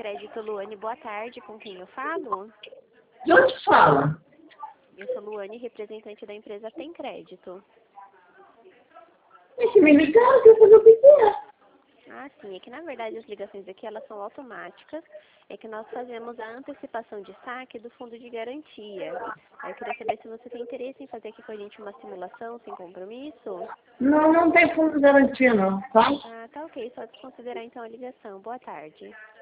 Crédito, Luane, boa tarde. Com quem eu falo? De onde fala? Eu sou Luane, representante da empresa Tem Crédito. Deixa me ligar, que eu vou fazer o que quer. Ah, sim. É que, na verdade, as ligações aqui, elas são automáticas. É que nós fazemos a antecipação de saque do fundo de garantia. Aí eu queria saber se você tem interesse em fazer aqui com a gente uma simulação sem compromisso. Não, não tem fundo de garantia não, tá? Ah, tá ok. Só desconsiderar, então, a ligação. Boa tarde.